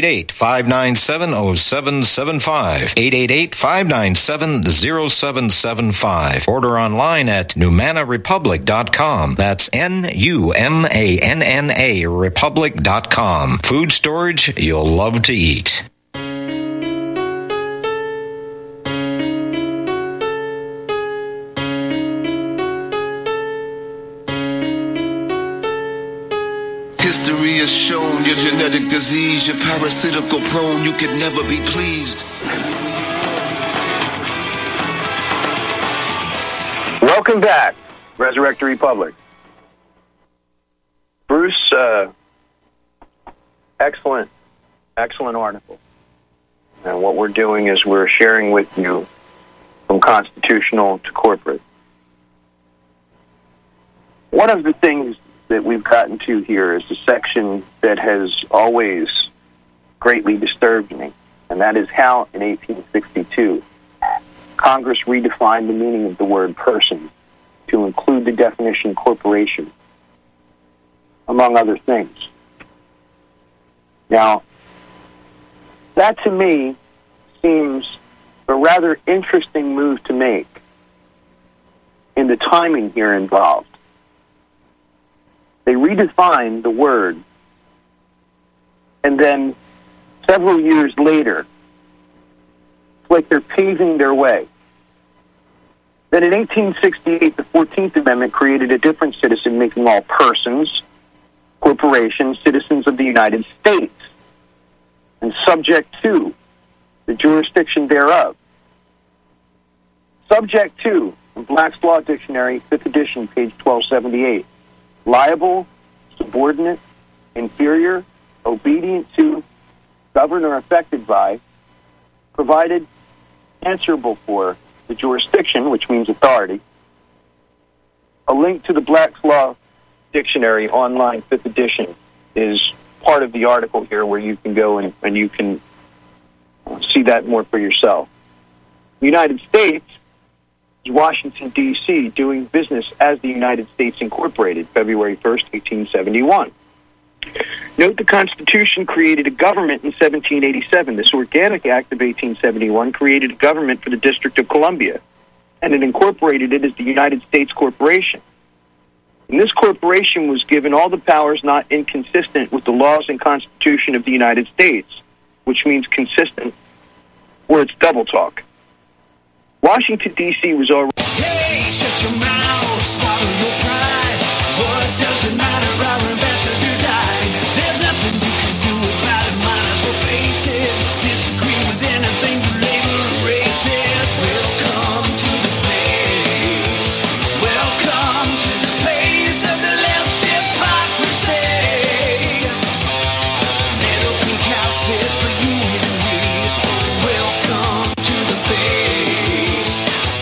888-597-0775, 888-597-0775. Order online at NumanaRepublic.com. That's NUMANNA Republic.com. Food storage you'll love to eat. History has shown your genetic disease, you're parasitical prone, you can never be pleased. Welcome back, Resurrect the Republic. Bruce, excellent article. And what we're doing is we're sharing with you from constitutional to corporate. One of the things that we've gotten to here is the section that has always greatly disturbed me, and that is how in 1862 Congress redefined the meaning of the word person to include the definition corporation, among other things. Now, that to me seems a rather interesting move to make in the timing here involved. They redefined the word, and then several years later, it's like they're paving their way. Then in 1868, the 14th Amendment created a different citizen, making all persons, corporations, citizens of the United States, and subject to the jurisdiction thereof. Subject to, in Black's Law Dictionary, 5th edition, page 1278, liable, subordinate, inferior, obedient to, governed or affected by, provided, answerable for, the jurisdiction, which means authority. A link to the Black's Law Dictionary online 5th edition is part of the article here where you can go and you can see that more for yourself. The United States is Washington, D.C., doing business as the United States Incorporated, February 1st, 1871. Note the Constitution created a government in 1787. This Organic Act of 1871 created a government for the District of Columbia, and it incorporated it as the United States Corporation. And this corporation was given all the powers not inconsistent with the laws and Constitution of the United States, which means consistent, or it's double talk. Washington, D.C. was already... Hey, shut your mouth, swallow your pride. What does it matter? Our ambassador died. There's nothing you can do about it, might as well face it. Disagree with anything you label racist. Welcome to the place. Welcome to the place of the left's hypocrisy. Little pink houses for you and me. Welcome to the face.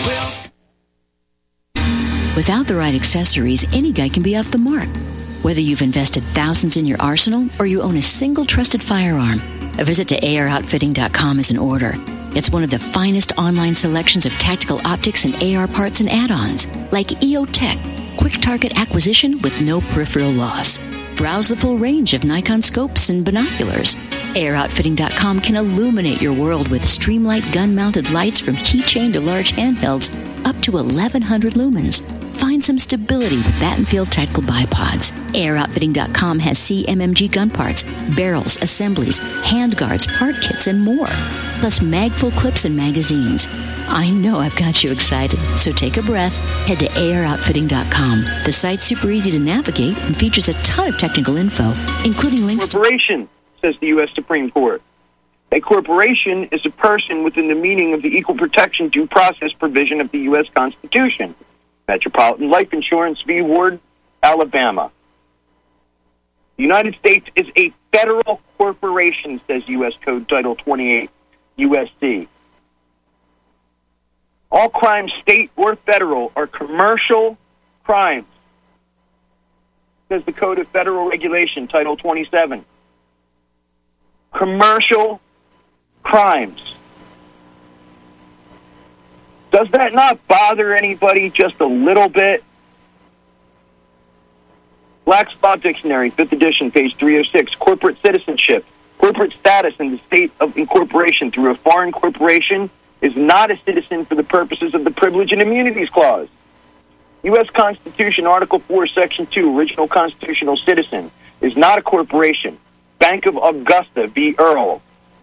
Without the right accessories, any guy can be off the mark. Whether you've invested thousands in your arsenal or you own a single trusted firearm, a visit to AROutfitting.com is in order. It's one of the finest online selections of tactical optics and AR parts and add-ons, like EOTech, quick target acquisition with no peripheral loss. Browse the full range of Nikon scopes and binoculars. AROutfitting.com can illuminate your world with Streamlight gun-mounted lights from keychain to large handhelds up to 1,100 lumens. Find some stability with Battenfield tactical bipods. AirOutfitting.com has CMMG gun parts, barrels, assemblies, handguards, part kits, and more. Plus magful clips and magazines. I know I've got you excited, so take a breath. Head to AirOutfitting.com. The site's super easy to navigate and features a ton of technical info, including links to... Corporation, says the U.S. Supreme Court. A corporation is a person within the meaning of the Equal Protection Due Process provision of the U.S. Constitution. Metropolitan Life Insurance v. Ward, Alabama. The United States is a federal corporation, says U.S. Code Title 28, U.S.C. All crimes, state or federal, are commercial crimes, says the Code of Federal Regulation, Title 27. Commercial crimes. Does that not bother anybody just a little bit? Black's Law Dictionary, 5th edition, page 306. Corporate citizenship. Corporate status in the state of incorporation through a foreign corporation is not a citizen for the purposes of the Privilege and Immunities Clause. U.S. Constitution, Article 4, Section 2, original constitutional citizen, is not a corporation. Bank of Augusta v. Earl.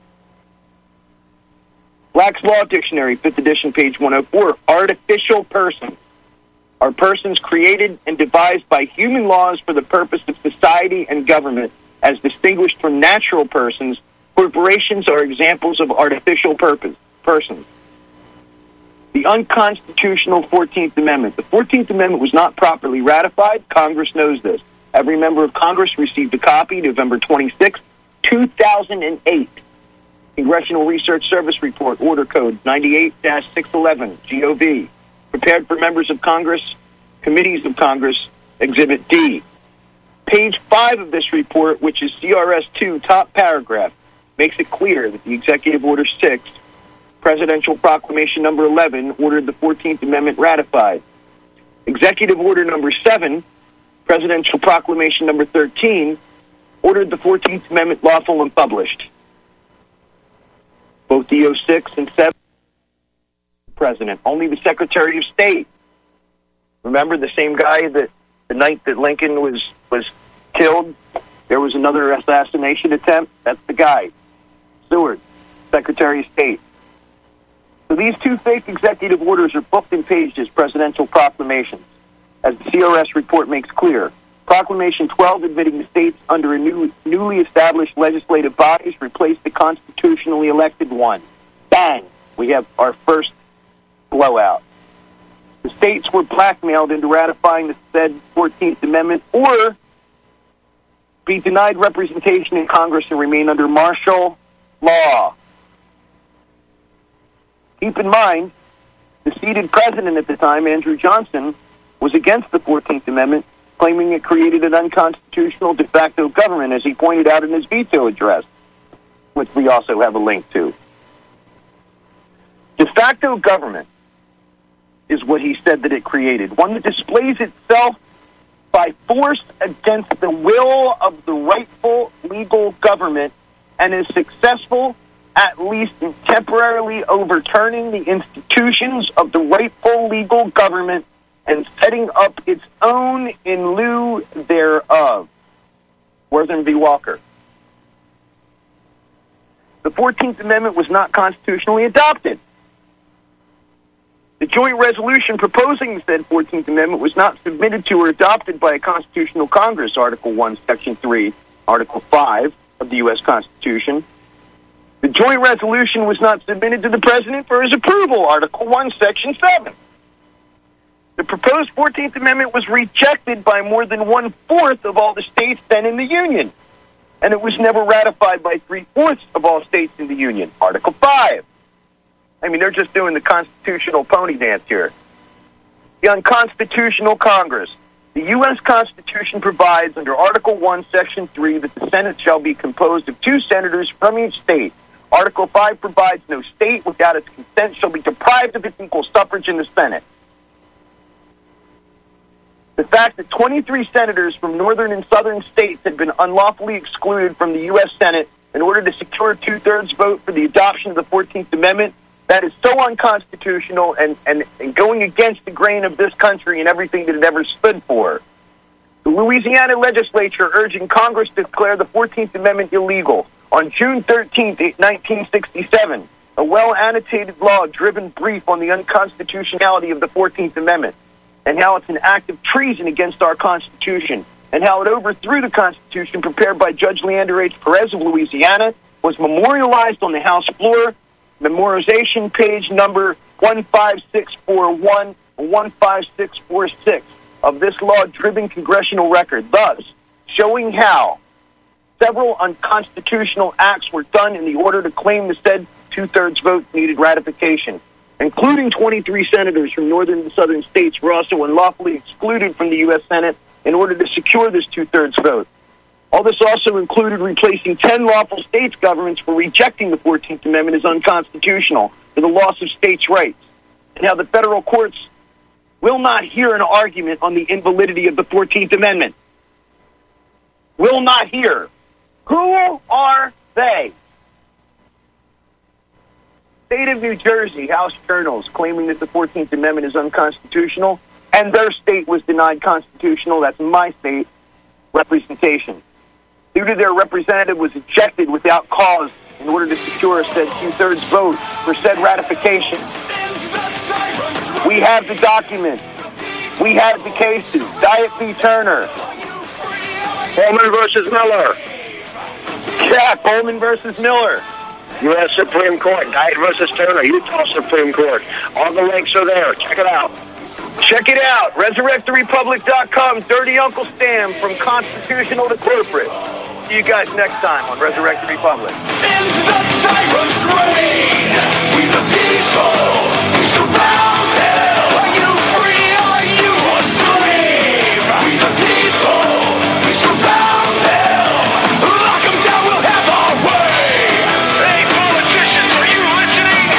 Black's Law Dictionary, 5th edition, page 104. Artificial persons are persons created and devised by human laws for the purpose of society and government. As distinguished from natural persons, corporations are examples of artificial persons. The unconstitutional 14th Amendment. The 14th Amendment was not properly ratified. Congress knows this. Every member of Congress received a copy November 26, 2008. Congressional Research Service Report, Order Code 98-611, GOV. Prepared for members of Congress, committees of Congress, Exhibit D. Page 5 of this report, which is CRS 2, top paragraph, makes it clear that the Executive Order 6, Presidential Proclamation number 11, ordered the 14th Amendment ratified. Executive Order number 7, Presidential Proclamation number 13, ordered the 14th Amendment lawful and published. Both the 06 and 7 president, only the Secretary of State. Remember the same guy that the night that Lincoln was killed, there was another assassination attempt? That's the guy. Seward, Secretary of State. So these two fake executive orders are booked and paged as presidential proclamations. As the CRS report makes clear, Proclamation 12 admitting the states under a newly established legislative bodies replaced the constitutionally elected one. Bang! We have our first blowout. The states were blackmailed into ratifying the said 14th Amendment or be denied representation in Congress and remain under martial law. Keep in mind, the seated president at the time, Andrew Johnson, was against the 14th Amendment, claiming it created an unconstitutional de facto government, as he pointed out in his veto address, which we also have a link to. De facto government is what he said that it created, one that displays itself by force against the will of the rightful legal government and is successful at least in temporarily overturning the institutions of the rightful legal government and setting up its own in lieu thereof. Wortham v. Walker. the 14th Amendment was not constitutionally adopted. The joint resolution proposing the said 14th Amendment was not submitted to or adopted by a constitutional Congress, Article 1, Section 3, Article 5 of the U.S. Constitution. The joint resolution was not submitted to the President for his approval, Article 1, Section 7. The proposed 14th Amendment was rejected by more than 1/4 of all the states then in the Union, and it was never ratified by 3/4 of all states in the Union, Article 5. I mean, they're just doing the constitutional pony dance here. The unconstitutional Congress. The U.S. Constitution provides under Article 1, Section 3 that the Senate shall be composed of 2 senators from each state. Article 5 provides no state without its consent shall be deprived of its equal suffrage in the Senate. The fact that 23 senators from northern and southern states had been unlawfully excluded from the U.S. Senate in order to secure a 2/3 vote for the adoption of the 14th Amendment, that is so unconstitutional and going against the grain of this country and everything that it ever stood for. The Louisiana legislature urging Congress to declare the 14th Amendment illegal. On June 13, 1967, a well-annotated law-driven brief on the unconstitutionality of the 14th Amendment and how it's an act of treason against our Constitution and how it overthrew the Constitution prepared by Judge Leander H. Perez of Louisiana was memorialized on the House floor. Memorization page number 15641 and 15646 of this law-driven congressional record, thus showing how several unconstitutional acts were done in the order to claim the said 2/3 vote needed ratification, including 23 senators from northern and southern states were also unlawfully excluded from the U.S. Senate in order to secure this 2/3 vote. All this also included replacing 10 lawful states' governments for rejecting the 14th Amendment as unconstitutional for the loss of states' rights, and how the federal courts will not hear an argument on the invalidity of the 14th Amendment. Will not hear. Who are they? State of New Jersey, House Journals, claiming that the 14th Amendment is unconstitutional, and their state was denied constitutional, that's my state, representation. Due to their representative was ejected without cause in order to secure a said 2/3 vote for said ratification. We have the document. We have the cases. Diet v. Turner. Coleman versus Miller. Yeah, Coleman versus Miller. U.S. Supreme Court. Diet versus Turner. Utah Supreme Court. All the links are there. Check it out. Check it out. ResurrectTheRepublic.com. Dirty Uncle Sam from constitutional to corporate. See you guys next time on Resurrect the Republic. Into the tyrant's reign, we the people, we surround hell. Are you free? Are you a slave? We the people, we surround hell. Lock them down, we'll have our way. Hey, politicians, are you listening?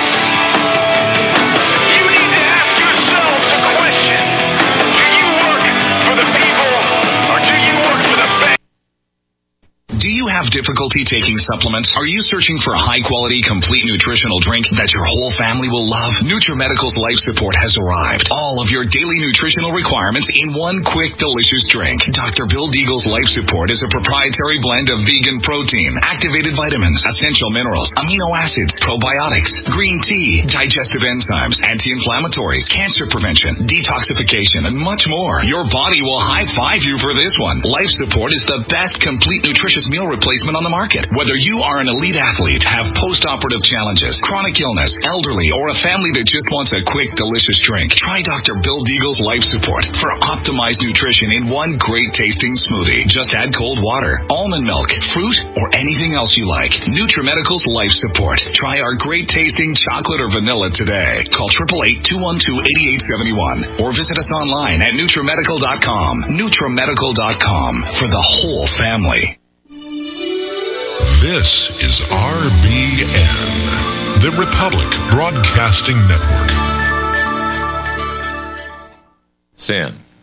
You need to ask yourselves a question. Do you work for the people, or do you work for the bank? Do you have difficulty taking supplements? Are you searching for a high-quality, complete nutritional drink that your whole family will love? NutriMedical's Life Support has arrived. All of your daily nutritional requirements in one quick, delicious drink. Dr. Bill Deagle's Life Support is a proprietary blend of vegan protein, activated vitamins, essential minerals, amino acids, probiotics, green tea, digestive enzymes, anti-inflammatories, cancer prevention, detoxification, and much more. Your body will high-five you for this one. Life Support is the best complete nutritious meal replacement on the market. Whether you are an elite athlete, have post-operative challenges, chronic illness, elderly, or a family that just wants a quick, delicious drink, try Dr. Bill Deagle's Life Support for optimized nutrition in one great tasting smoothie. Just add cold water, almond milk, fruit, or anything else you like. NutriMedical's Life Support. Try our great tasting chocolate or vanilla today. Call 888-212-8871 or visit us online at NutriMedical.com. NutriMedical.com for the whole family. This is RBN, the Republic Broadcasting Network. Sin.